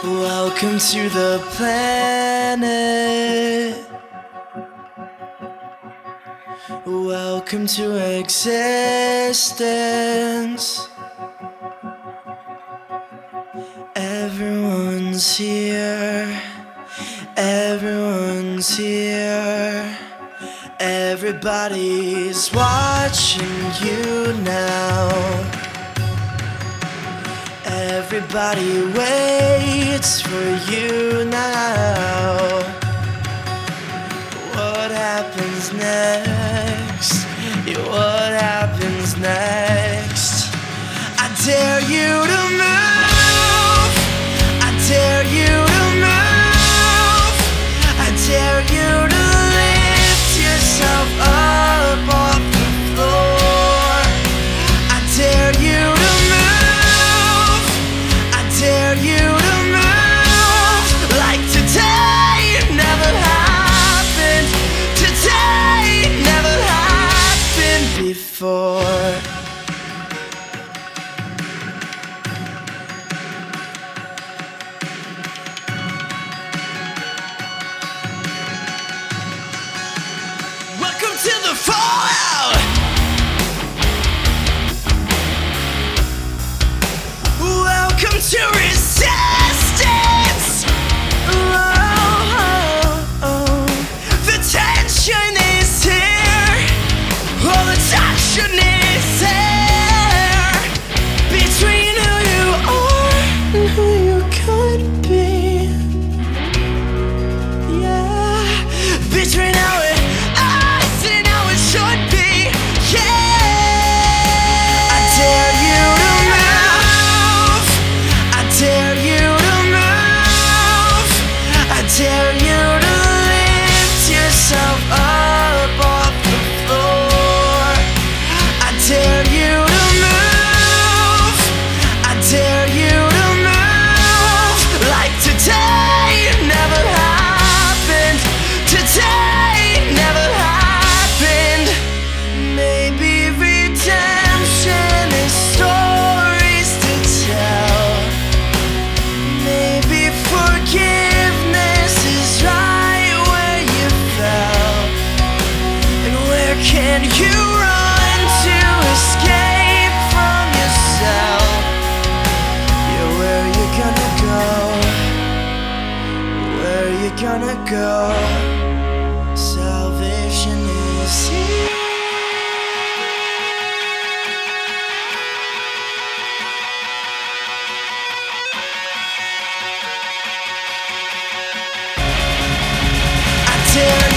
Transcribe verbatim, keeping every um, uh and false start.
Welcome to the planet. Welcome to existence. Everyone's here. Everyone's here. Everybody's watching you now. Everybody waits for you now. What happens next? Yeah, what happens next? I dare you to move. I dare you to move. I dare you to lift yourself up off the floor. I dare you to move. I dare you to move like today never happened. Today never happened before. Welcome to the fallout. Welcome to resistance. Oh, oh, oh. The tension is here. All the tension is here between who you are and who you could be. Yeah, between how it is and how it should be. Yeah, I dare you to move. I dare you to move. I dare you to lift yourself up off the floor. I dare you to move. I dare you to move like today never happened. Today never happened. Maybe redemption is stories to tell. Maybe forgiveness is right where you fell. And where can you run to escape from yourself? Yeah, where you gonna go? Where you gonna go? Salvation is here. I dare